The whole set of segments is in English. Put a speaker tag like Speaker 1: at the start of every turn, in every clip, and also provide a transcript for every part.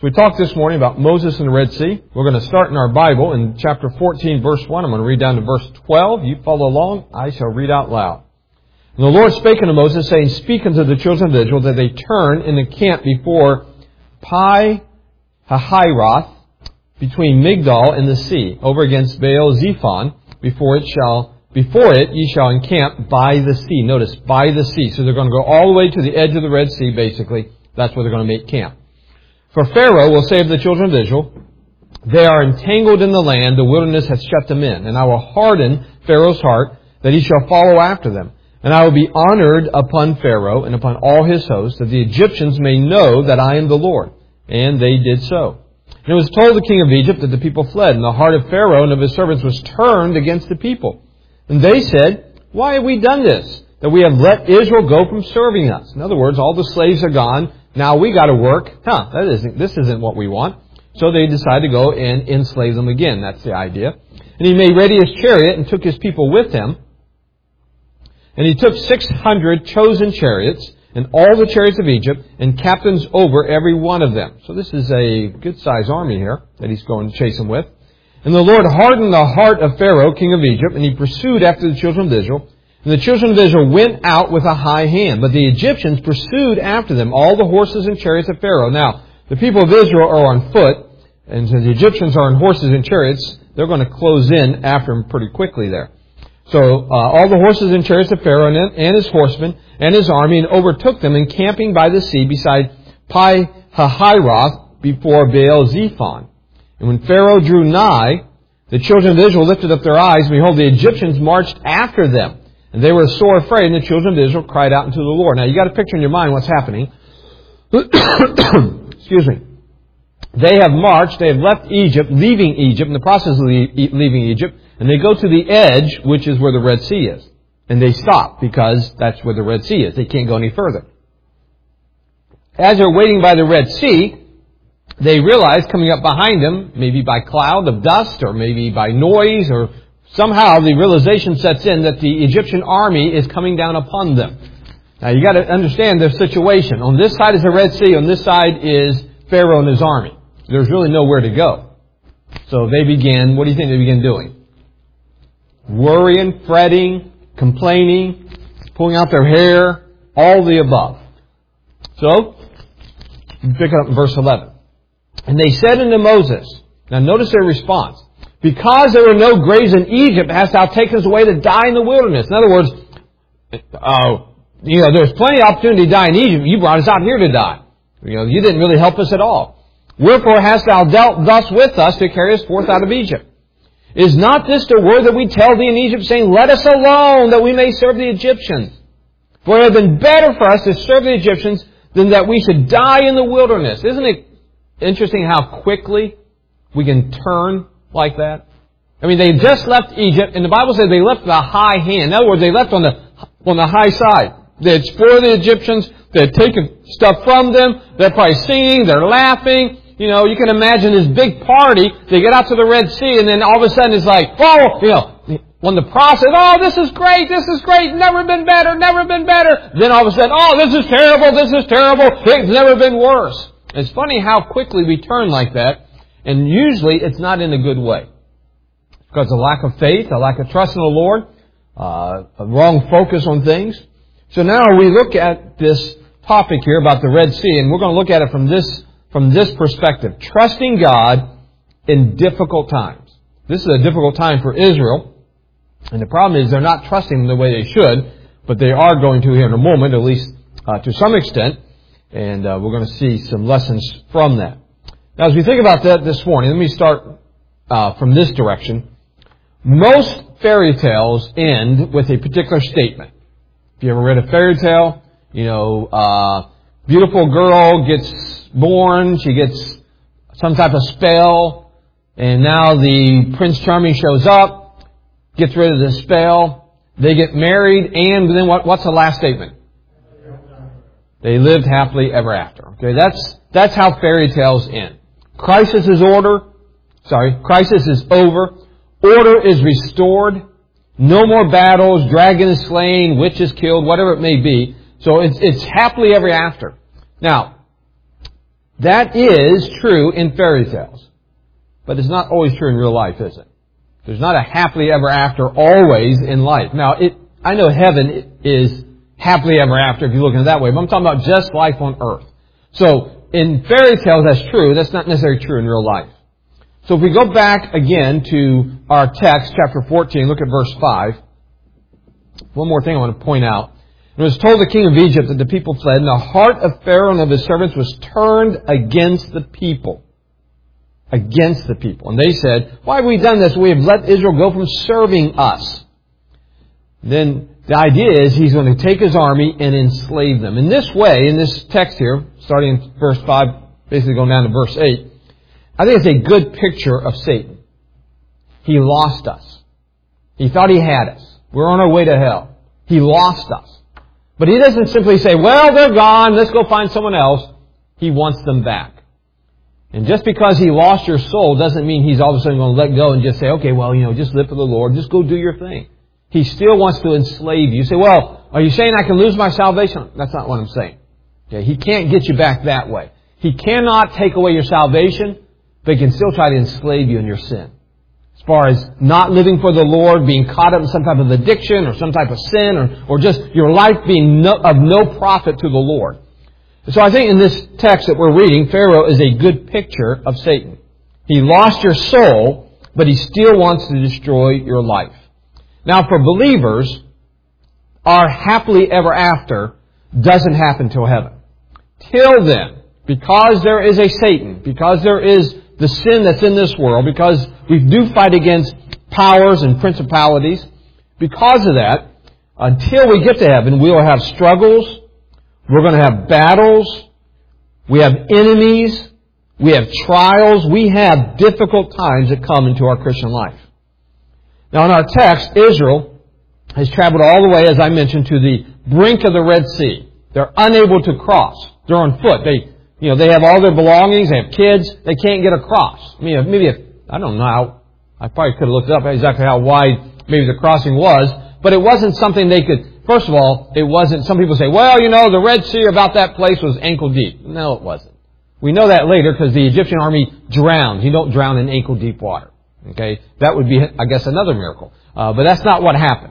Speaker 1: We talked this morning about Moses and the Red Sea. We're going to start in our Bible in chapter 14, verse 1. I'm going to read down to verse 12. You follow along. I shall read out loud. And the Lord spake unto Moses, saying, Speak unto the children of Israel that they turn in the camp before Pi-hahiroth, between Migdol and the sea, over against Baal-zephon. Before it ye shall encamp by the sea. Notice, by the sea. So they're going to go all the way to the edge of the Red Sea, basically. That's where they're going to make camp. For Pharaoh will say of the children of Israel, They are entangled in the land, the wilderness hath shut them in. And I will harden Pharaoh's heart, that he shall follow after them. And I will be honored upon Pharaoh and upon all his hosts, that the Egyptians may know that I am the Lord. And they did so. And it was told the king of Egypt that the people fled, and the heart of Pharaoh and of his servants was turned against the people. And they said, Why have we done this, that we have let Israel go from serving us? In other words, all the slaves are gone. Now we got to work. This isn't what we want. So they decided to go and enslave them again. That's the idea. And he made ready his chariot and took his people with him. And he took 600 chosen chariots and all the chariots of Egypt and captains over every one of them. So this is a good-sized army here that he's going to chase them with. And the Lord hardened the heart of Pharaoh, king of Egypt, and he pursued after the children of Israel. And the children of Israel went out with a high hand, but the Egyptians pursued after them all the horses and chariots of Pharaoh. Now, the people of Israel are on foot, and since the Egyptians are on horses and chariots, they're going to close in after them pretty quickly there. So, all the horses and chariots of Pharaoh and his horsemen and his army, and overtook them, encamping by the sea beside Pi-hahiroth before Baal-zephon. And when Pharaoh drew nigh, the children of Israel lifted up their eyes, and behold, the Egyptians marched after them. And they were sore afraid, and the children of Israel cried out unto the Lord. Now, you got to picture in your mind what's happening. Excuse me. They have marched, they have left Egypt, leaving Egypt, in the process of leaving Egypt, and they go to the edge, which is where the Red Sea is. And they stop, because that's where the Red Sea is. They can't go any further. As they're waiting by the Red Sea, they realize coming up behind them, maybe by cloud of dust, or maybe by noise, or somehow the realization sets in that the Egyptian army is coming down upon them. Now you got to understand their situation. On this side is the Red Sea. On this side is Pharaoh and his army. There's really nowhere to go. So they begin, what do you think they begin doing? Worrying, fretting, complaining, pulling out their hair, all the above. So, pick it up in verse 11. And they said unto Moses, now notice their response. Because there were no graves in Egypt, hast thou taken us away to die in the wilderness. In other words, there's plenty of opportunity to die in Egypt. You brought us out here to die. You didn't really help us at all. Wherefore hast thou dealt thus with us to carry us forth out of Egypt? Is not this the word that we tell thee in Egypt, saying, Let us alone, that we may serve the Egyptians? For it had been better for us to serve the Egyptians than that we should die in the wilderness. Isn't it interesting how quickly we can turn like that? I mean, they just left Egypt, and the Bible says they left with a high hand. In other words, they left on the high side. They had spoiled the Egyptians. They had taken stuff from them. They're probably singing. They're laughing. You can imagine this big party. They get out to the Red Sea, and then all of a sudden it's like, when the process, this is great, never been better. Then all of a sudden, this is terrible, it's never been worse. It's funny how quickly we turn like that, and usually it's not in a good way. Because of lack of faith, a lack of trust in the Lord, a wrong focus on things. So now we look at this topic here about the Red Sea, and we're going to look at it from this perspective. Trusting God in difficult times. This is a difficult time for Israel. And the problem is they're not trusting Him the way they should. But they are going to here in a moment, at least to some extent. And we're going to see some lessons from that. Now as we think about that this morning, let me start from this direction. Most fairy tales end with a particular statement. If you ever read a fairy tale, beautiful girl gets born, she gets some type of spell, and now the Prince Charming shows up, gets rid of the spell, they get married, and then what's the last statement? They lived happily ever after. Okay, that's how fairy tales end. Crisis is over. Order is restored. No more battles, dragon is slain, witch is killed, whatever it may be. So it's happily ever after. Now, That is true in fairy tales. But it's not always true in real life, is it? There's not a happily ever after always in life. Now, I know heaven is happily ever after if you look at it that way, but I'm talking about just life on earth. So, in fairy tales, that's true. That's not necessarily true in real life. So if we go back again to our text, chapter 14, look at verse 5. One more thing I want to point out. It was told the king of Egypt that the people fled, and the heart of Pharaoh and of his servants was turned against the people. Against the people. And they said, why have we done this? We have let Israel go from serving us. Then the idea is he's going to take his army and enslave them. In this way, in this text here, starting in verse 5, basically going down to verse 8, I think it's a good picture of Satan. He lost us. He thought he had us. We're on our way to hell. He lost us. But he doesn't simply say, well, they're gone, let's go find someone else. He wants them back. And just because he lost your soul doesn't mean he's all of a sudden going to let go and just say, okay, well, just live for the Lord. Just go do your thing. He still wants to enslave you. You say, well, are you saying I can lose my salvation? That's not what I'm saying. Okay, he can't get you back that way. He cannot take away your salvation, but he can still try to enslave you in your sin. As far as not living for the Lord, being caught up in some type of addiction or some type of sin, or just your life being of no profit to the Lord. So I think in this text that we're reading, Pharaoh is a good picture of Satan. He lost your soul, but he still wants to destroy your life. Now for believers, our happily ever after doesn't happen till heaven. Till then, because there is a Satan, because there is the sin that's in this world, because we do fight against powers and principalities, because of that, until we get to heaven, we will have struggles, we're going to have battles, we have enemies, we have trials, we have difficult times that come into our Christian life. Now in our text, Israel has traveled all the way, as I mentioned, to the brink of the Red Sea. They're unable to cross. They're on foot. They have all their belongings, they have kids, they can't get across. I don't know I probably could have looked up exactly how wide maybe the crossing was, but it wasn't something they could. First of all, it wasn't, some people say, well, the Red Sea about that place was ankle deep. No, it wasn't. We know that later because the Egyptian army drowned. You don't drown in ankle deep water. Okay? That would be, I guess, another miracle. But that's not what happened.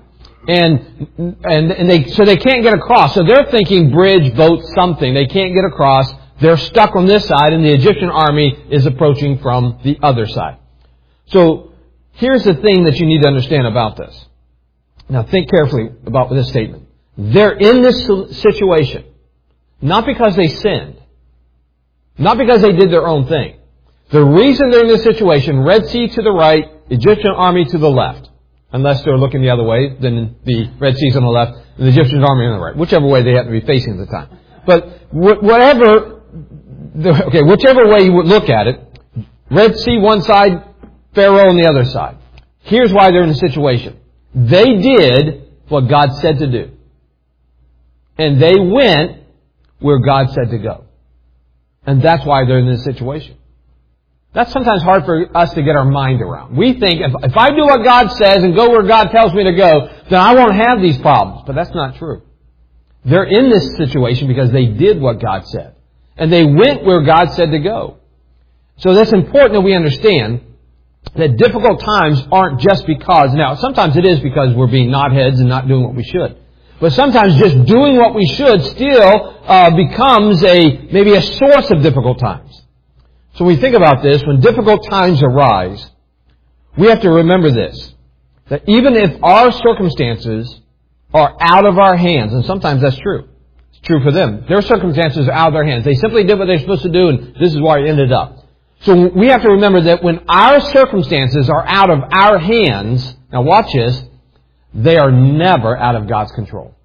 Speaker 1: So they can't get across. So they're thinking bridge, boat, something. They can't get across. They're stuck on this side and the Egyptian army is approaching from the other side. So here's the thing that you need to understand about this. Now think carefully about this statement. They're in this situation not because they sinned, not because they did their own thing. The reason they're in this situation, Red Sea to the right, Egyptian army to the left. Unless they're looking the other way, then the Red Sea's on the left and the Egyptian army on the right. Whichever way they happen to be facing at the time. But whichever way you would look at it, Red Sea one side, Pharaoh on the other side. Here's why they're in the situation. They did what God said to do. And they went where God said to go. And that's why they're in this situation. That's sometimes hard for us to get our mind around. We think if I do what God says and go where God tells me to go, then I won't have these problems. But that's not true. They're in this situation because they did what God said. And they went where God said to go. So that's important that we understand that difficult times aren't just because, now sometimes it is because we're being knotheads and not doing what we should. But sometimes just doing what we should still becomes maybe a source of difficult times. So when we think about this, when difficult times arise, we have to remember this, that even if our circumstances are out of our hands, and sometimes that's true. It's true for them. Their circumstances are out of their hands. They simply did what they're supposed to do, and this is where it ended up. So we have to remember that when our circumstances are out of our hands, now watch this, they are never out of God's control.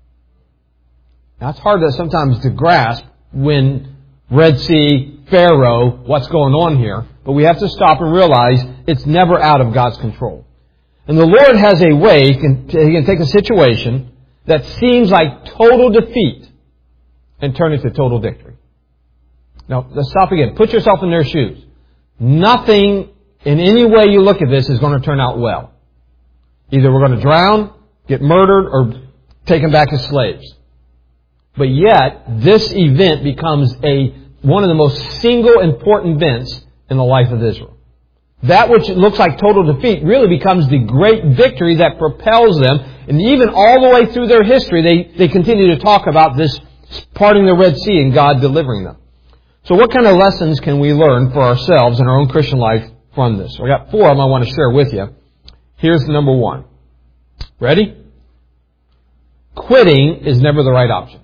Speaker 1: Now it's hard sometimes to grasp when Red Sea, Pharaoh, what's going on here, but we have to stop and realize it's never out of God's control. And the Lord has a way, He can take a situation that seems like total defeat and turn it to total victory. Now, let's stop again. Put yourself in their shoes. Nothing in any way you look at this is going to turn out well. Either we're going to drown, get murdered, or taken back as slaves. But yet, this event becomes a one of the most single important events in the life of Israel. That which looks like total defeat really becomes the great victory that propels them. And even all the way through their history, they continue to talk about this parting the Red Sea and God delivering them. So what kind of lessons can we learn for ourselves in our own Christian life from this? I got 4 of them I want to share with you. Here's number 1. Ready? Quitting is never the right option.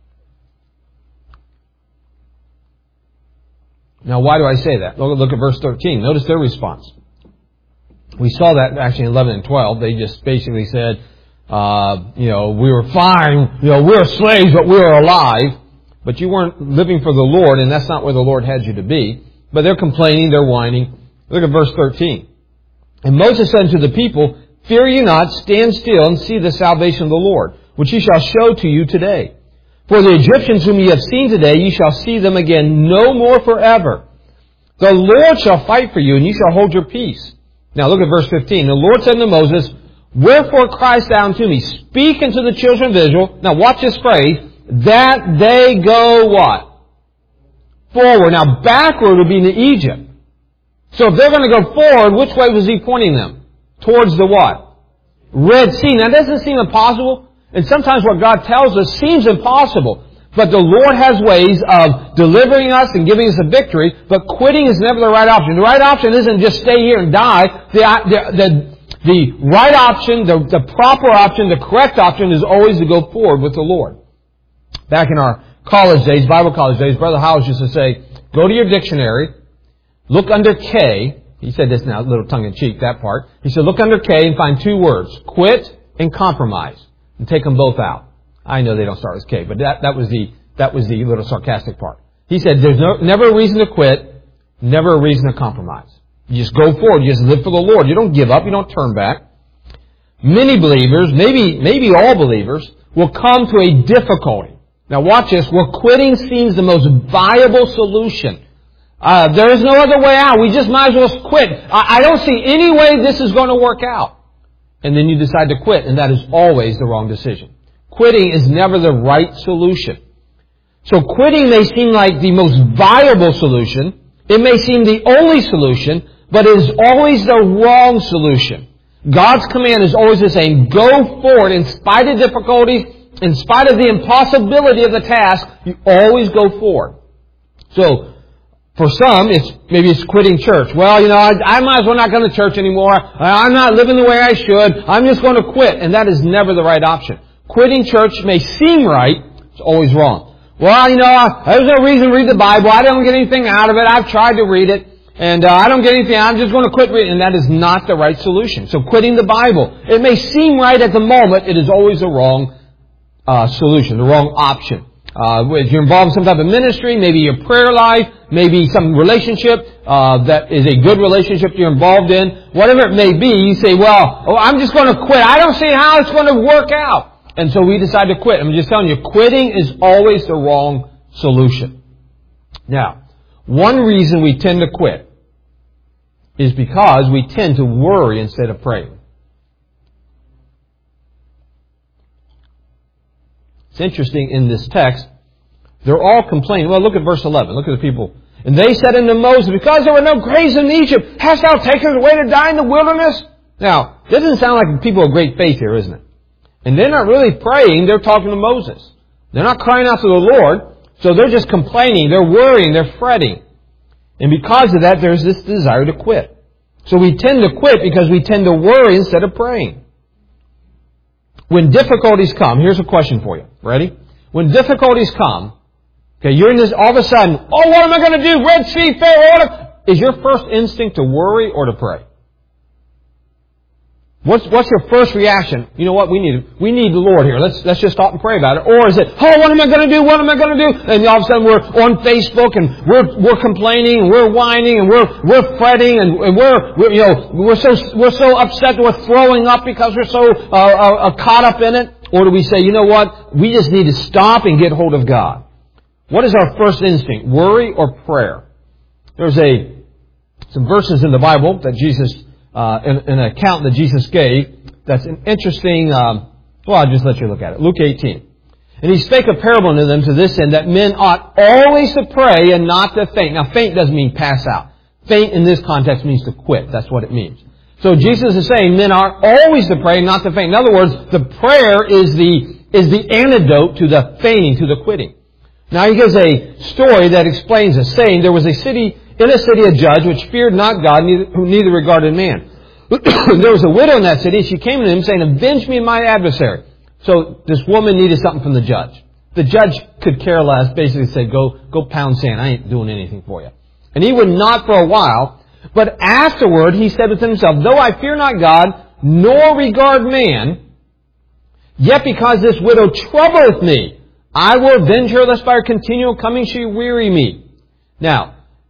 Speaker 1: Now, why do I say that? Look at verse 13. Notice their response. We saw that actually in 11 and 12. They just basically said, we were fine, we were slaves, but we were alive. But you weren't living for the Lord, and that's not where the Lord had you to be. But they're complaining, they're whining. Look at verse 13. And Moses said unto the people, Fear ye not, stand still, and see the salvation of the Lord, which he shall show to you today. For the Egyptians whom ye have seen today, ye shall see them again no more forever. The Lord shall fight for you, and ye shall hold your peace. Now look at verse 15. The Lord said unto Moses, Wherefore criest thou unto me? Speak unto the children of Israel. Now watch this phrase. That they go what? Forward. Now backward would be into Egypt. So if they're going to go forward, which way was he pointing them? Towards the what? Red Sea. Now doesn't it seem impossible? And sometimes what God tells us seems impossible. But the Lord has ways of delivering us and giving us a victory, but quitting is never the right option. The right option isn't just stay here and die. The right option, the proper option, the correct option is always to go forward with the Lord. Back in our college days, Bible college days, Brother Howes used to say, go to your dictionary, look under K. He said this now, a little tongue-in-cheek, that part. He said, look under K and find 2 words, quit and compromise, and take them both out. I know they don't start with K, but that was the little sarcastic part. He said, there's never a reason to quit, never a reason to compromise. You just go forward, you just live for the Lord. You don't give up, you don't turn back. Many believers, maybe all believers, will come to a difficulty. Now watch this, where quitting seems the most viable solution. There is no other way out. We just might as well quit. I don't see any way this is going to work out. And then you decide to quit, and that is always the wrong decision. Quitting is never the right solution. So quitting may seem like the most viable solution. It may seem the only solution, but it is always the wrong solution. God's command is always the same. Go forward in spite of difficulties, in spite of the impossibility of the task, you always go forward. So, for some, maybe it's quitting church. Well, I might as well not go to church anymore. I'm not living the way I should. I'm just going to quit. And that is never the right option. Quitting church may seem right. It's always wrong. Well, there's no reason to read the Bible. I don't get anything out of it. I've tried to read it. And I don't get anything. I'm just going to quit reading. And that is not the right solution. So quitting the Bible, it may seem right at the moment. It is always the wrong solution, the wrong option. If you're involved in some type of ministry, maybe your prayer life, maybe some relationship that is a good relationship you're involved in, whatever it may be, you say, I'm just going to quit. I don't see how it's going to work out. And so we decide to quit. I'm just telling you, quitting is always the wrong solution. Now, one reason we tend to quit is because we tend to worry instead of praying. It's interesting in this text, they're all complaining. Well, look at verse 11. Look at the people. And they said unto Moses, because there were no graves in Egypt, hast thou taken us away to die in the wilderness? Now, this doesn't sound like people of great faith here, isn't it? And they're not really praying, they're talking to Moses. They're not crying out to the Lord, so they're just complaining, they're worrying, they're fretting. And because of that, there's this desire to quit. So we tend to quit because we tend to worry instead of praying. When difficulties come, here's a question for you. Ready? When difficulties come, okay, you're in this, all of a sudden, what am I going to do? Red Sea, Pharaoh, is your first instinct to worry or to pray? What's your first reaction? You know what? We need the Lord here. Let's just stop and pray about it. Or is it, what am I going to do? What am I going to do? And all of a sudden we're on Facebook and we're complaining and we're whining and we're fretting and we're so upset that we're throwing up because we're so caught up in it. Or do we say, you know what? We just need to stop and get hold of God. What is our first instinct? Worry or prayer? There's some verses in the Bible that Jesus an account that Jesus gave that's an interesting, I'll just let you look at it. Luke 18. And he spake a parable unto them to this end, that men ought always to pray and not to faint. Now, faint doesn't mean pass out. Faint in this context means to quit. That's what it means. So Jesus is saying men are always to pray and not to faint. In other words, the prayer is the antidote to the fainting, to the quitting. Now, he gives a story that explains this, saying there was in a city a judge which feared not God, who neither regarded man. There was a widow in that city. She came to him saying, avenge me of my adversary. So this woman needed something from the judge. The judge could care less, basically said, go pound sand. I ain't doing anything for you. And he would not for a while. But afterward he said within himself, though I fear not God, nor regard man, yet because this widow troubleth me, I will avenge her, lest by her continual coming she weary me. Now,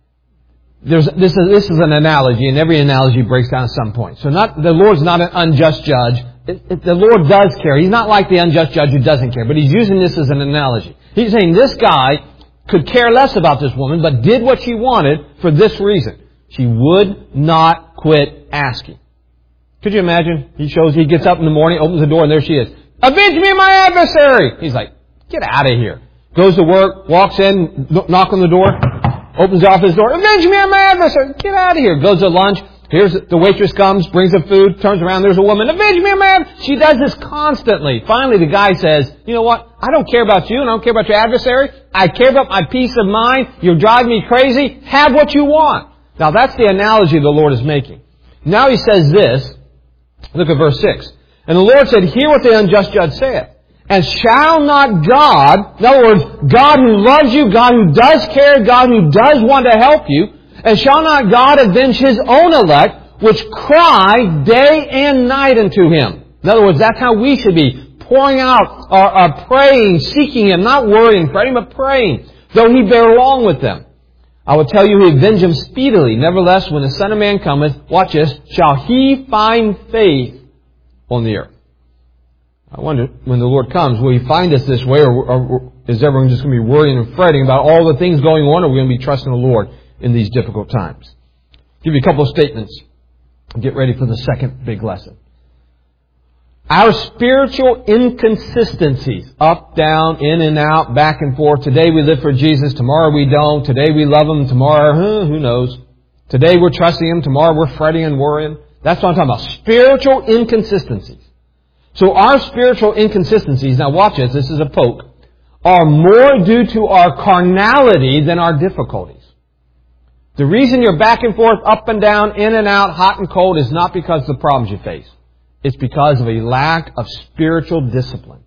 Speaker 1: this is an analogy, and every analogy breaks down at some point. So the Lord's not an unjust judge. The Lord does care. He's not like the unjust judge who doesn't care, but he's using this as an analogy. He's saying this guy could care less about this woman, but did what she wanted for this reason. She would not quit asking. Could you imagine? He gets up in the morning, opens the door, and there she is. Avenge me of my adversary! He's like, get out of here. Goes to work, walks in, knock on the door, opens the office door. Avenge me of my adversary! Get out of here. Goes to lunch. Here's the waitress comes, brings the food, turns around, there's a woman. Avenge me of my adversary! She does this constantly. Finally, the guy says, you know what? I don't care about you and I don't care about your adversary. I care about my peace of mind. You're driving me crazy. Have what you want. Now, that's the analogy the Lord is making. Now he says this. Look at verse 6. And the Lord said, hear what the unjust judge saith. And shall not God, in other words, God who loves you, God who does care, God who does want to help you, and shall not God avenge His own elect, which cry day and night unto Him? In other words, that's how we should be, pouring out, praying, seeking Him, not worrying, praying, but praying, though He bear long with them. I will tell you, He avenge them speedily. Nevertheless, when the Son of Man cometh, watch this, shall He find faith on the earth? I wonder, when the Lord comes, will He find us this way, or is everyone just going to be worrying and fretting about all the things going on, or are we going to be trusting the Lord in these difficult times? I'll give you a couple of statements. Get ready for the second big lesson. Our spiritual inconsistencies, up, down, in and out, back and forth. Today we live for Jesus, tomorrow we don't. Today we love Him, tomorrow, who knows. Today we're trusting Him, tomorrow we're fretting and worrying. That's what I'm talking about. Spiritual inconsistencies. So our spiritual inconsistencies, now watch this is a poke, are more due to our carnality than our difficulties. The reason you're back and forth, up and down, in and out, hot and cold, is not because of the problems you face. It's because of a lack of spiritual discipline.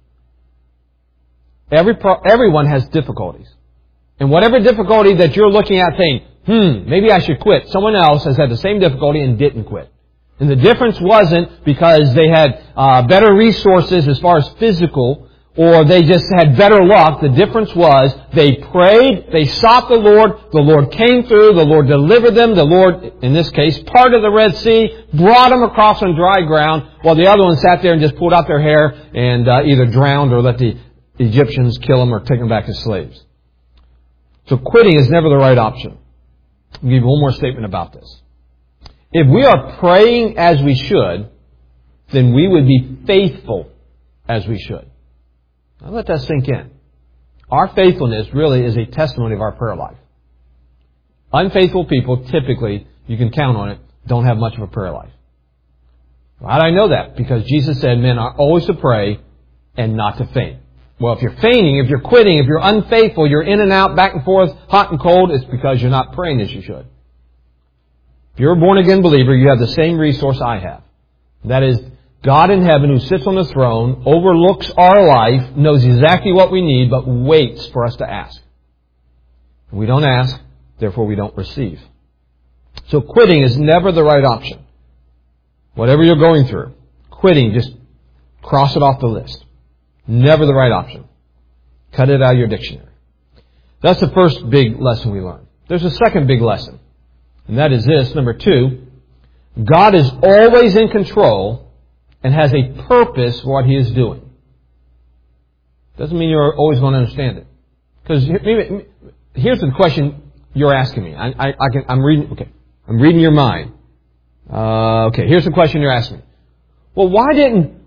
Speaker 1: Everyone has difficulties. And whatever difficulty that you're looking at saying, maybe I should quit, someone else has had the same difficulty and didn't quit. And the difference wasn't because they had better resources as far as physical, or they just had better luck. The difference was they prayed, they sought the Lord came through, the Lord delivered them, the Lord, in this case, parted the Red Sea, brought them across on dry ground, while the other one sat there and just pulled out their hair and either drowned or let the Egyptians kill them or take them back as slaves. So quitting is never the right option. I'll give you one more statement about this. If we are praying as we should, then we would be faithful as we should. Now let that sink in. Our faithfulness really is a testimony of our prayer life. Unfaithful people, typically, you can count on it, don't have much of a prayer life. How do I know that? Because Jesus said men are always to pray and not to faint. Well, if you're fainting, if you're quitting, if you're unfaithful, you're in and out, back and forth, hot and cold, it's because you're not praying as you should. If you're a born-again believer, you have the same resource I have. That is, God in heaven who sits on the throne, overlooks our life, knows exactly what we need, but waits for us to ask. We don't ask, therefore we don't receive. So quitting is never the right option. Whatever you're going through, quitting, just cross it off the list. Never the right option. Cut it out of your dictionary. That's the first big lesson we learn. There's a second big lesson. And that is this, number 2. God is always in control and has a purpose for what He is doing. Doesn't mean you're always going to understand it. Because here's the question you're asking me. I'm reading your mind. Okay, here's the question you're asking me. Well, why didn't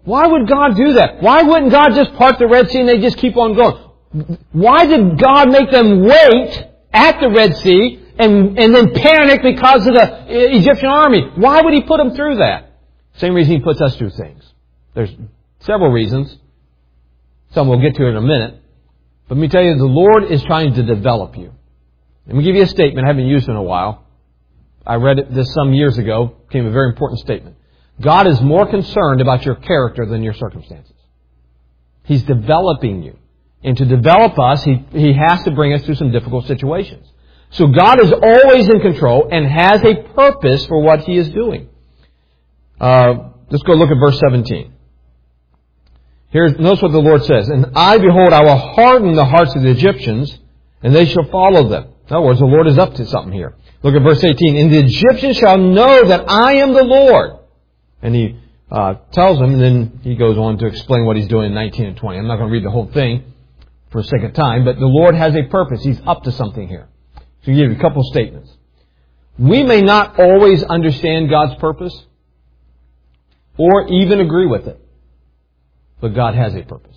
Speaker 1: why would God do that? Why wouldn't God just part the Red Sea and they just keep on going? Why did God make them wait at the Red Sea and then panic because of the Egyptian army? Why would He put them through that? Same reason He puts us through things. There's several reasons. Some we'll get to in a minute. But let me tell you, the Lord is trying to develop you. Let me give you a statement I haven't used in a while. I read this some years ago. It became a very important statement. God is more concerned about your character than your circumstances. He's developing you. And to develop us, He has to bring us through some difficult situations. So God is always in control and has a purpose for what He is doing. Let's go look at verse 17. Notice what the Lord says. And I, behold, I will harden the hearts of the Egyptians, and they shall follow them. In other words, the Lord is up to something here. Look at verse 18. And the Egyptians shall know that I am the Lord. And He tells them, and then He goes on to explain what He's doing in 19 and 20. I'm not going to read the whole thing for the sake of time, but the Lord has a purpose. He's up to something here. So I'll give you a couple of statements. We may not always understand God's purpose or even agree with it, but God has a purpose.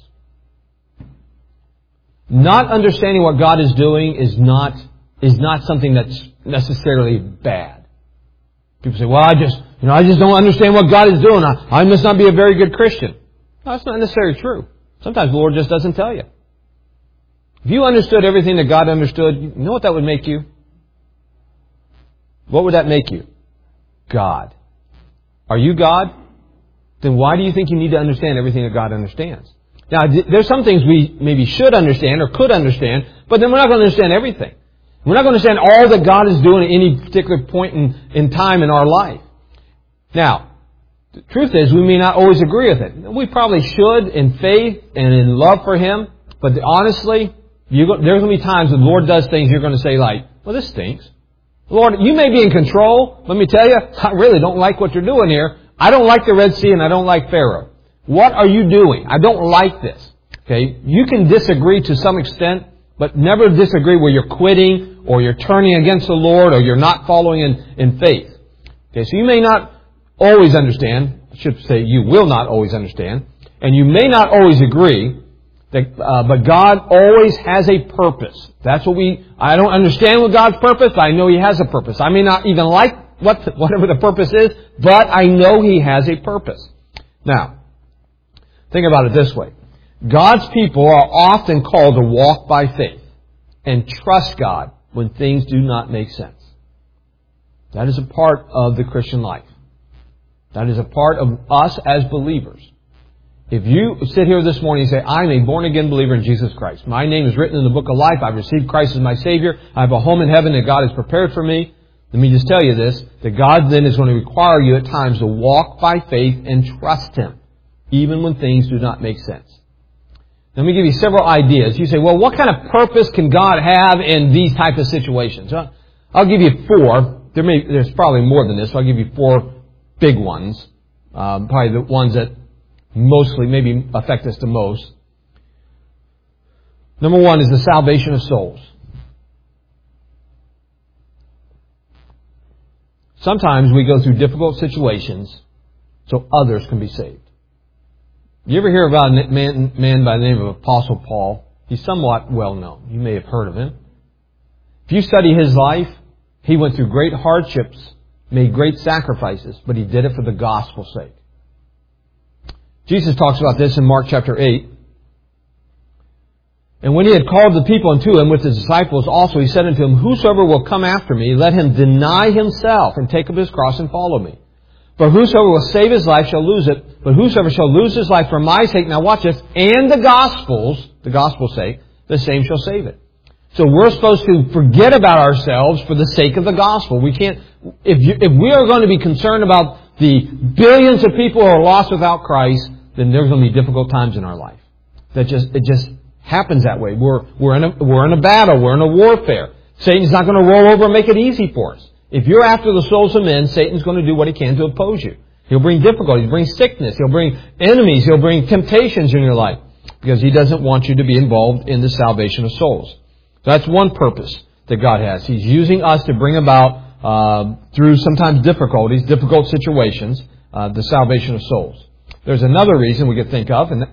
Speaker 1: Not understanding what God is doing is not something that's necessarily bad. People say, well, I just don't understand what God is doing. I must not be a very good Christian. No, that's not necessarily true. Sometimes the Lord just doesn't tell you. If you understood everything that God understood, you know what that would make you? What would that make you? God. Are you God? Then why do you think you need to understand everything that God understands? Now, there's some things we maybe should understand or could understand, but then we're not going to understand everything. We're not going to understand all that God is doing at any particular point in time in our life. Now, the truth is, we may not always agree with it. We probably should in faith and in love for Him, but honestly, there's going to be times when the Lord does things you're going to say like, well, this stinks. Lord, you may be in control. Let me tell you, I really don't like what you're doing here. I don't like the Red Sea and I don't like Pharaoh. What are you doing? I don't like this. Okay? You can disagree to some extent, but never disagree where you're quitting or you're turning against the Lord or you're not following in faith. Okay? So you may not always understand. I should say you will not always understand. And you may not always agree. But God always has a purpose. I don't understand what God's purpose, but I know He has a purpose. I may not even like whatever the purpose is, but I know He has a purpose. Now, think about it this way. God's people are often called to walk by faith and trust God when things do not make sense. That is a part of the Christian life. That is a part of us as believers. If you sit here this morning and say, I'm a born-again believer in Jesus Christ. My name is written in the book of life. I've received Christ as my Savior. I have a home in heaven that God has prepared for me. Let me just tell you this, that God then is going to require you at times to walk by faith and trust Him, even when things do not make sense. Let me give you several ideas. You say, well, what kind of purpose can God have in these type of situations? I'll give you 4. There's probably more than this, so I'll give you 4 big ones. Probably the ones that mostly maybe affect us the most. Number 1 is the salvation of souls. Sometimes we go through difficult situations so others can be saved. You ever hear about a man by the name of Apostle Paul? He's somewhat well known. You may have heard of him. If you study his life, he went through great hardships, made great sacrifices, but he did it for the gospel's sake. Jesus talks about this in Mark chapter 8. And when he had called the people unto him with his disciples also, he said unto them, Whosoever will come after me, let him deny himself and take up his cross and follow me. For whosoever will save his life shall lose it, but whosoever shall lose his life for my sake, now watch this, and the gospel's sake, the same shall save it. So we're supposed to forget about ourselves for the sake of the gospel. We can't, if we are going to be concerned about the billions of people who are lost without Christ, then there's going to be difficult times in our life. It just happens that way. We're in a battle. We're in a warfare. Satan's not going to roll over and make it easy for us. If you're after the souls of men, Satan's going to do what he can to oppose you. He'll bring difficulties, he'll bring sickness, he'll bring enemies, he'll bring temptations in your life. Because he doesn't want you to be involved in the salvation of souls. So that's one purpose that God has. He's using us to bring about, through sometimes difficult situations, the salvation of souls. There's another reason we could think of, and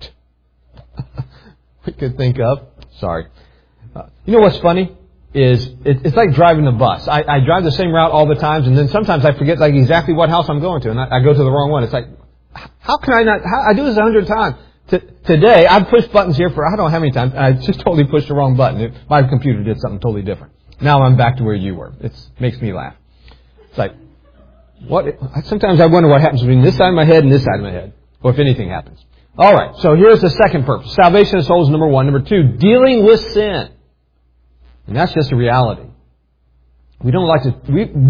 Speaker 1: sorry. You know what's funny? Is it's like driving the bus. I drive the same route all the times, and then sometimes I forget like exactly what house I'm going to, and I go to the wrong one. It's like, how can I not? I do this 100 times. Today, I've pushed buttons here for I don't know how many times. I just totally pushed the wrong button. My computer did something totally different. Now I'm back to where you were. It makes me laugh. It's like, what? Sometimes I wonder what happens between this side of my head and this side of my head, or if anything happens. All right, so here's the second purpose. Salvation of souls, number one. Number two, dealing with sin. And that's just a reality. We don't like to,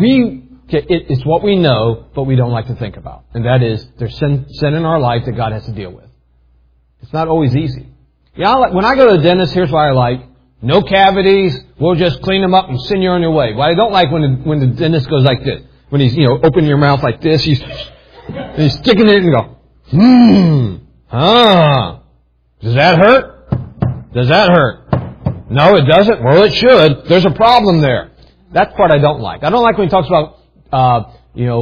Speaker 1: it's what we know, but we don't like to think about. And that is, there's sin in our life that God has to deal with. It's not always easy. When I go to the dentist, here's what I like. No cavities, we'll just clean them up and send you on your way. What I don't like when the dentist goes like this. When he's, opening your mouth like this, he's sticking it and go, does that hurt? Does that hurt? No, it doesn't. Well, it should. There's a problem there. That part I don't like. I don't like when he talks about,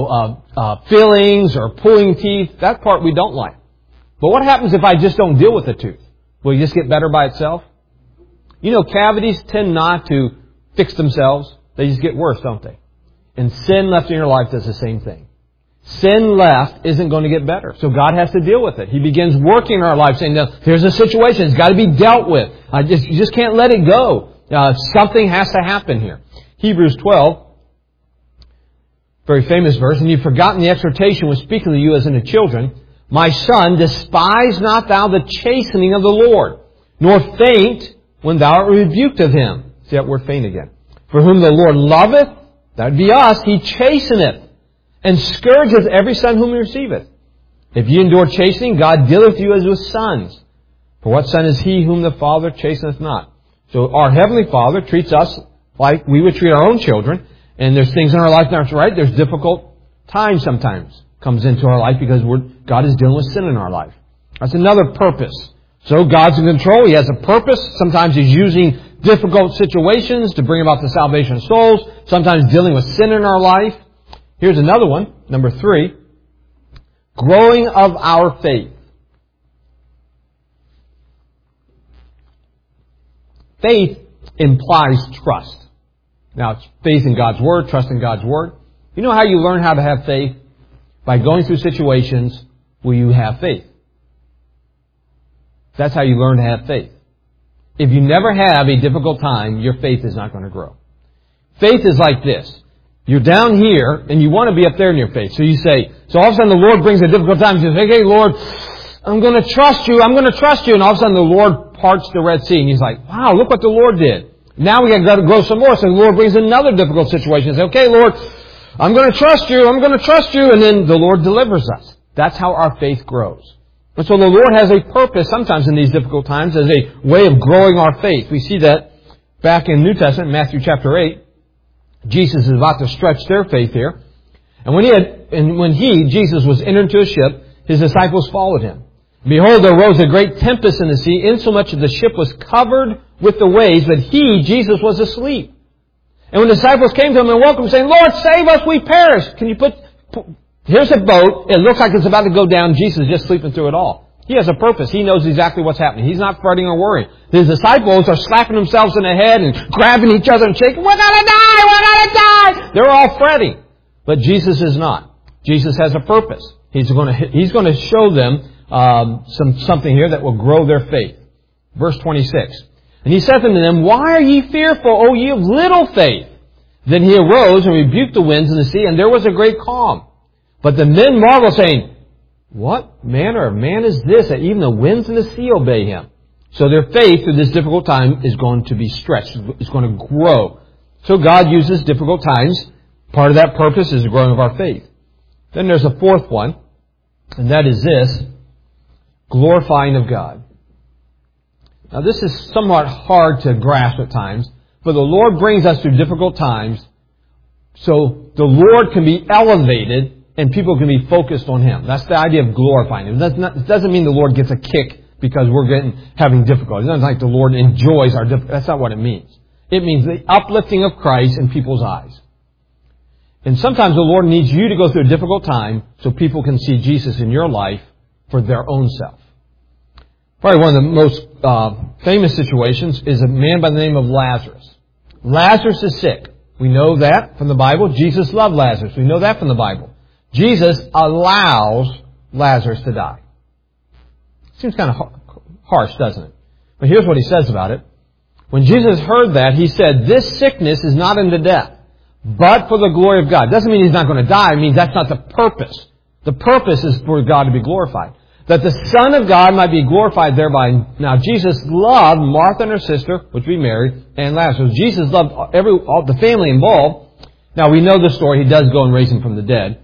Speaker 1: fillings or pulling teeth. That part we don't like. But what happens if I just don't deal with the tooth? Will it just get better by itself? Cavities tend not to fix themselves. They just get worse, don't they? And sin left in your life does the same thing. Sin left isn't going to get better. So God has to deal with it. He begins working in our life saying, no, here's a situation. It's got to be dealt with. You just can't let it go. Something has to happen here. Hebrews 12, very famous verse, and you've forgotten the exhortation when speaking to you as unto children. My son, despise not thou the chastening of the Lord, nor faint when thou art rebuked of him. See that word faint again. For whom the Lord loveth, that would be us, he chasteneth, and scourgeth every son whom he receiveth. If ye endure chastening, God dealeth you as with sons. For what son is he whom the Father chasteneth not? So our Heavenly Father treats us like we would treat our own children. And there's things in our life that's right. There's difficult times sometimes comes into our life because God is dealing with sin in our life. That's another purpose. So God's in control. He has a purpose. Sometimes He's using difficult situations to bring about the salvation of souls. Sometimes dealing with sin in our life. Here's another one, number 3. Growing of our faith. Faith implies trust. Now, it's faith in God's Word, trust in God's Word. You know how you learn how to have faith? By going through situations where you have faith. That's how you learn to have faith. If you never have a difficult time, your faith is not going to grow. Faith is like this. You're down here, and you want to be up there in your faith. So you say, so all of a sudden the Lord brings a difficult time. You say, hey, Lord, I'm going to trust you. I'm going to trust you. And all of a sudden the Lord parts the Red Sea. And He's like, wow, look what the Lord did. Now we got to grow some more. So the Lord brings another difficult situation. You say, okay, Lord, I'm going to trust you. I'm going to trust you. And then the Lord delivers us. That's how our faith grows. And so the Lord has a purpose sometimes in these difficult times as a way of growing our faith. We see that back in New Testament, Matthew chapter 8. Jesus is about to stretch their faith here. And when Jesus, was entered into a ship, His disciples followed Him. Behold, there arose a great tempest in the sea, insomuch that the ship was covered with the waves, but Jesus, was asleep. And when the disciples came to Him and woke Him, saying, Lord, save us, we perish. Can you here's a boat, it looks like it's about to go down, Jesus is just sleeping through it all. He has a purpose. He knows exactly what's happening. He's not fretting or worrying. His disciples are slapping themselves in the head and grabbing each other and shaking, we're gonna die, we're gonna die! They're all fretting. But Jesus is not. Jesus has a purpose. He's going to show them something here that will grow their faith. Verse 26. And He said unto them, why are ye fearful, O ye of little faith? Then He arose and rebuked the winds and the sea, and there was a great calm. But the men marveled, saying, what manner of man is this, that even the winds and the sea obey Him? So their faith through this difficult time is going to be stretched. It's going to grow. So God uses difficult times. Part of that purpose is the growing of our faith. Then there's a fourth one, and that is this, glorifying of God. Now this is somewhat hard to grasp at times, but the Lord brings us through difficult times so the Lord can be elevated and people can be focused on Him. That's the idea of glorifying Him. It doesn't mean the Lord gets a kick because we're having difficulty. It doesn't like the Lord enjoys our difficulty. That's not what it means. It means the uplifting of Christ in people's eyes. And sometimes the Lord needs you to go through a difficult time so people can see Jesus in your life for their own self. Probably one of the most famous situations is a man by the name of Lazarus. Lazarus is sick. We know that from the Bible. Jesus loved Lazarus. We know that from the Bible. Jesus allows Lazarus to die. Seems kind of harsh, doesn't it? But here's what he says about it. When Jesus heard that, he said, "This sickness is not unto death, but for the glory of God." Doesn't mean he's not going to die. It means that's not the purpose. The purpose is for God to be glorified. That the Son of God might be glorified thereby. Now, Jesus loved Martha and her sister, which would be Mary, and Lazarus. Jesus loved all the family involved. Now, we know the story. He does go and raise him from the dead.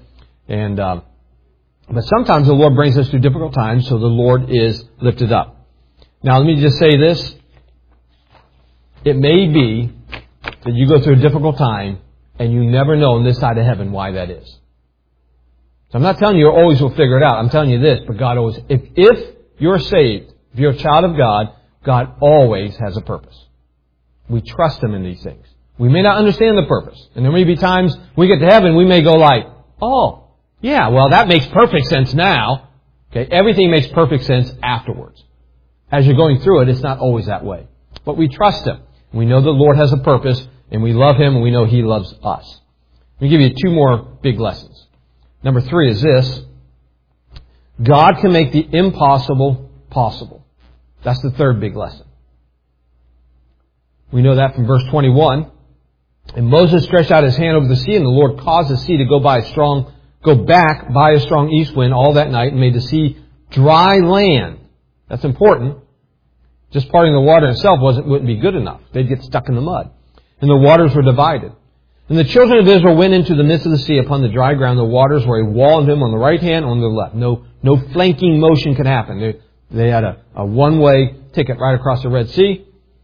Speaker 1: But sometimes the Lord brings us through difficult times, so the Lord is lifted up. Now, let me just say this. It may be that you go through a difficult time, and you never know on this side of heaven why that is. So I'm not telling you always will figure it out. I'm telling you this, but God always, if you're saved, if you're a child of God, God always has a purpose. We trust Him in these things. We may not understand the purpose. And there may be times we get to heaven, we may go like, "Oh, yeah, well, that makes perfect sense now." Okay, everything makes perfect sense afterwards. As you're going through it, it's not always that way. But we trust Him. We know the Lord has a purpose, and we love Him, and we know He loves us. Let me give you 2 more big lessons. Number 3 is this. God can make the impossible possible. That's the 3rd big lesson. We know that from verse 21. "And Moses stretched out his hand over the sea, and the Lord caused the sea to go back by a strong east wind all that night, and made the sea dry land." That's important. Just parting the water itself wouldn't be good enough. They'd get stuck in the mud. And the waters were divided. "And the children of Israel went into the midst of the sea upon the dry ground. The waters were a wall of them on the right hand, on the left." No flanking motion could happen. They had a one-way ticket right across the Red Sea.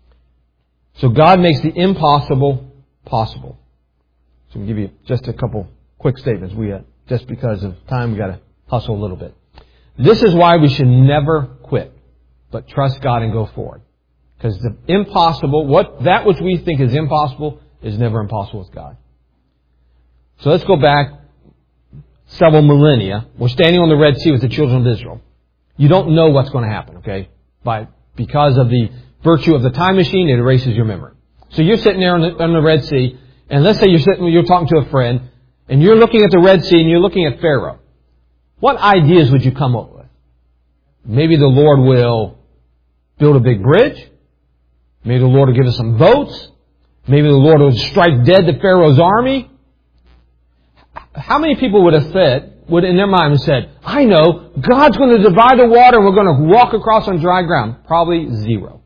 Speaker 1: So God makes the impossible possible. So I'll give you just a couple quick statements. Just because of time, we got to hustle a little bit. This is why we should never quit, but trust God and go forward. Because the impossible, that which we think is impossible, is never impossible with God. So let's go back several millennia. We're standing on the Red Sea with the children of Israel. You don't know what's going to happen, okay? Because of the virtue of the time machine, it erases your memory. So you're sitting there on the Red Sea, and let's say you're talking to a friend, and you're looking at the Red Sea, and you're looking at Pharaoh. What ideas would you come up with? Maybe the Lord will build a big bridge. Maybe the Lord will give us some boats. Maybe the Lord will strike dead the Pharaoh's army. How many people would in their mind have said, "I know, God's going to divide the water, we're going to walk across on dry ground"? Probably 0.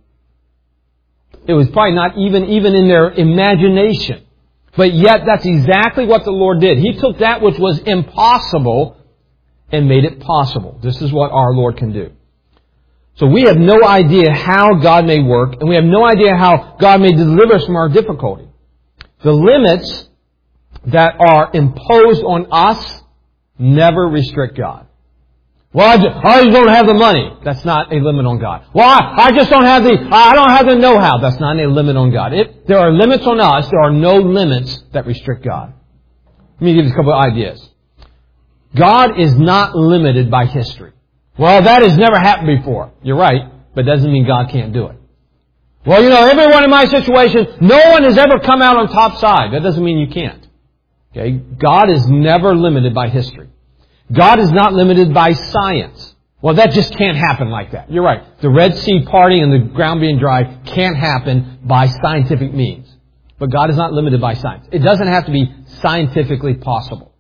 Speaker 1: It was probably not even in their imagination. But yet that's exactly what the Lord did. He took that which was impossible and made it possible. This is what our Lord can do. So we have no idea how God may work, and we have no idea how God may deliver us from our difficulty. The limits that are imposed on us never restrict God. "Well, I just don't have the money." That's not a limit on God. "Well, I don't have the know-how." That's not a limit on God. If there are limits on us, there are no limits that restrict God. Let me give you a couple of ideas. God is not limited by history. "Well, that has never happened before." You're right, but it doesn't mean God can't do it. "Well, everyone in my situation, no one has ever come out on top side." That doesn't mean you can't. Okay? God is never limited by history. God is not limited by science. "Well, that just can't happen like that." You're right. The Red Sea parting and the ground being dry can't happen by scientific means. But God is not limited by science. It doesn't have to be scientifically possible.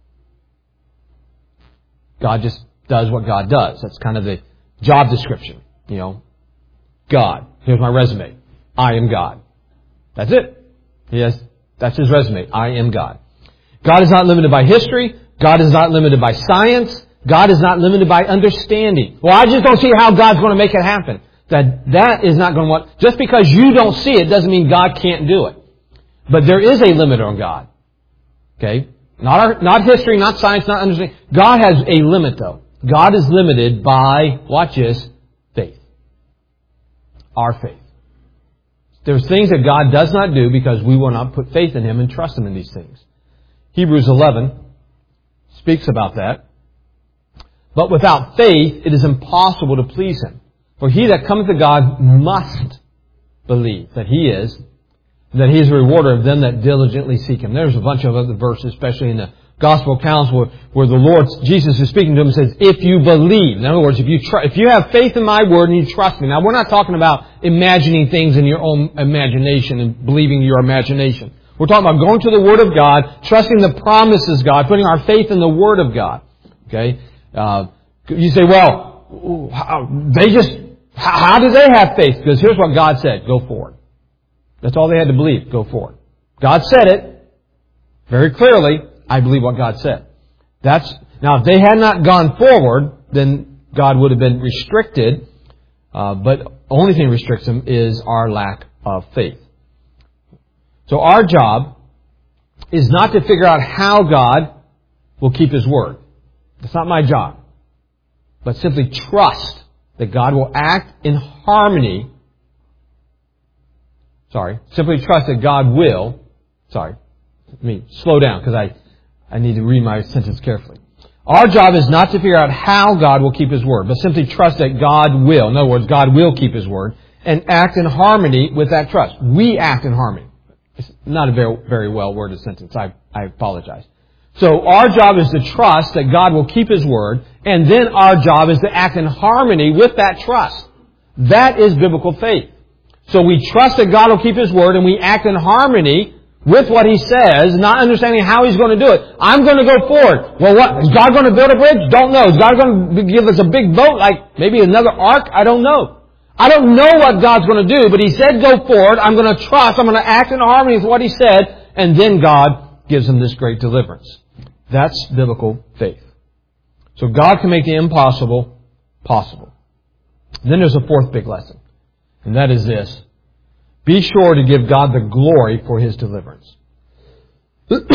Speaker 1: God just does what God does. That's kind of the job description. God. Here's my resume. I am God. That's it. Yes, that's His resume. I am God. God is not limited by history. God is not limited by science. God is not limited by understanding. "Well, I just don't see how God's going to make it happen." That is not going to just because you don't see it doesn't mean God can't do it. But there is a limit on God. Okay? Not history, not science, not understanding. God has a limit though. God is limited by, watch this, faith. Our faith. There's things that God does not do because we will not put faith in Him and trust Him in these things. Hebrews 11 speaks about that. But without faith, it is impossible to please Him. For he that cometh to God must believe that He is, that He is a rewarder of them that diligently seek Him. There's a bunch of other verses, especially in the Gospel accounts, where the Lord, Jesus is speaking to him and says, if you believe. In other words, if you have faith in my word and you trust me. Now, we're not talking about imagining things in your own imagination and believing your imagination. We're talking about going to the Word of God, trusting the promises of God, putting our faith in the Word of God. Okay? You say, well, how did they have faith? Because here's what God said. Go forward. That's all they had to believe. Go forward. God said it very clearly. I believe what God said. Now, if they had not gone forward, then God would have been restricted. But the only thing that restricts Him is our lack of faith. So our job is not to figure out how God will keep His word. That's not my job. But simply trust that God will act in harmony. Simply trust that God will. Let me slow down because I need to read my sentence carefully. Our job is not to figure out how God will keep His word, but simply trust that God will. In other words, God will keep His word and act in harmony with that trust. We act in harmony. It's not a very, very well worded sentence. I apologize. So our job is to trust that God will keep His word, and then our job is to act in harmony with that trust. That is biblical faith. So we trust that God will keep His word, and we act in harmony with what He says, not understanding how He's going to do it. I'm going to go forward. Well, what? Is God going to build a bridge? Don't know. Is God going to give us a big boat, like maybe another ark? I don't know. I don't know what God's going to do, but He said go forward. I'm going to trust. I'm going to act in harmony with what He said, and then God gives Him this great deliverance. That's biblical faith. So God can make the impossible possible. Then there's a fourth big lesson, and that is this. Be sure to give God the glory for His deliverance. But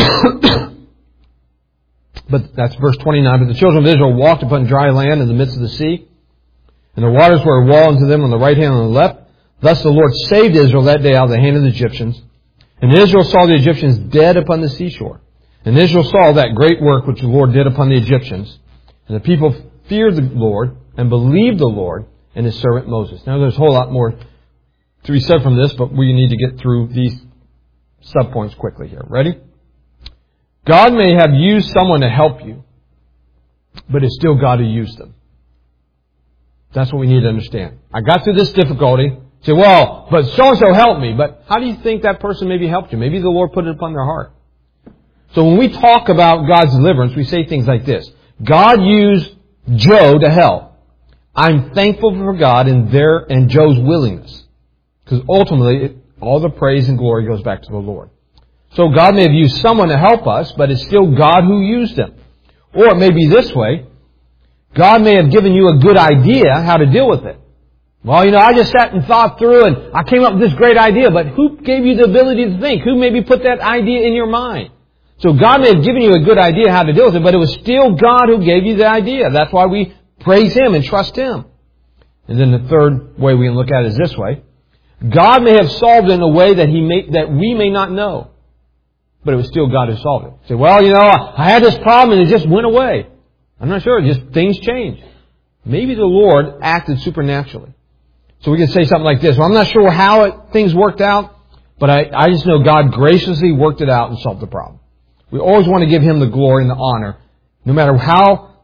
Speaker 1: that's verse 29. But the children of Israel walked upon dry land in the midst of the sea, and the waters were a wall unto them on the right hand and on the left. Thus the Lord saved Israel that day out of the hand of the Egyptians. And Israel saw the Egyptians dead upon the seashore. And Israel saw that great work which the Lord did upon the Egyptians. And the people feared the Lord and believed the Lord and His servant Moses. Now there's a whole lot more to be said from this, but we need to get through these subpoints quickly here. Ready? God may have used someone to help you, but it's still God who used them. That's what we need to understand. I got through this difficulty. Say, well, but so-and-so helped me. But how do you think that person maybe helped you? Maybe the Lord put it upon their heart. So when we talk about God's deliverance, we say things like this. God used Joe to help. I'm thankful for God and Joe's willingness. Because ultimately, all the praise and glory goes back to the Lord. So God may have used someone to help us, but it's still God who used them. Or it may be this way. God may have given you a good idea how to deal with it. Well, I just sat and thought through and I came up with this great idea, but who gave you the ability to think? Who maybe put that idea in your mind? So God may have given you a good idea how to deal with it, but it was still God who gave you the idea. That's why we praise Him and trust Him. And then the third way we can look at it is this way. God may have solved it in a way that we may not know. But it was still God who solved it. You say, well, I had this problem and it just went away. I'm not sure. Just things changed. Maybe the Lord acted supernaturally. So we can say something like this. Well, I'm not sure how things worked out, but I just know God graciously worked it out and solved the problem. We always want to give Him the glory and the honor. No matter how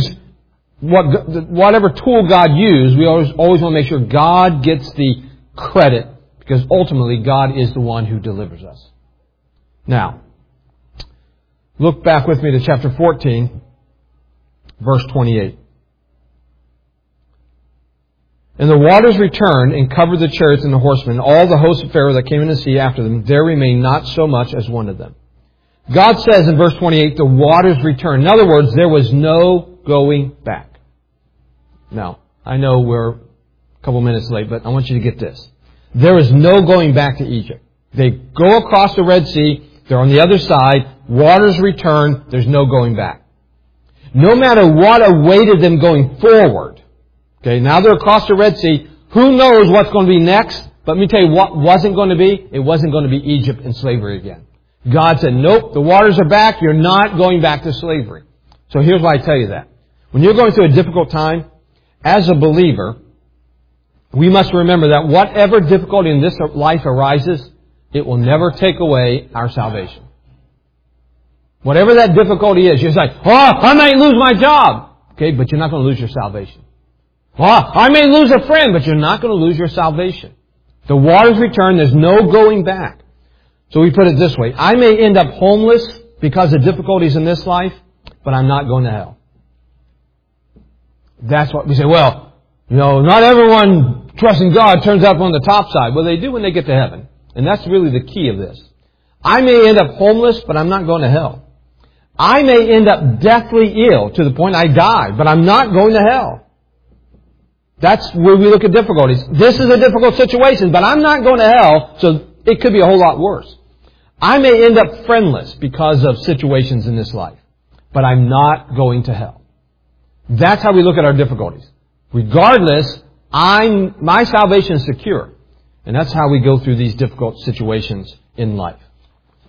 Speaker 1: whatever tool God used, we always want to make sure God gets the credit, because ultimately God is the one who delivers us. Now, look back with me to chapter 14, verse 28. And the waters returned and covered the chariots and the horsemen, and all the hosts of Pharaoh that came in the sea after them. There remained not so much as one of them. God says in verse 28, the waters returned. In other words, there was no going back. Now, I know we're a couple minutes late, but I want you to get this. There is no going back to Egypt. They go across the Red Sea. They're on the other side. Waters return. There's no going back. No matter what awaited them going forward. Okay, now they're across the Red Sea. Who knows what's going to be next? But let me tell you what wasn't going to be. It wasn't going to be Egypt and slavery again. God said, nope, the waters are back. You're not going back to slavery. So here's why I tell you that. When you're going through a difficult time, as a believer, we must remember that whatever difficulty in this life arises, it will never take away our salvation. Whatever that difficulty is, you're like, I may lose my job. Okay, but you're not going to lose your salvation. I may lose a friend, but you're not going to lose your salvation. The waters return, there's no going back. So we put it this way. I may end up homeless because of difficulties in this life, but I'm not going to hell. That's what we say, not everyone trusting God turns up on the top side. Well, they do when they get to heaven. And that's really the key of this. I may end up homeless, but I'm not going to hell. I may end up deathly ill to the point I die, but I'm not going to hell. That's where we look at difficulties. This is a difficult situation, but I'm not going to hell, so it could be a whole lot worse. I may end up friendless because of situations in this life, but I'm not going to hell. That's how we look at our difficulties. Regardless, my salvation is secure. And that's how we go through these difficult situations in life.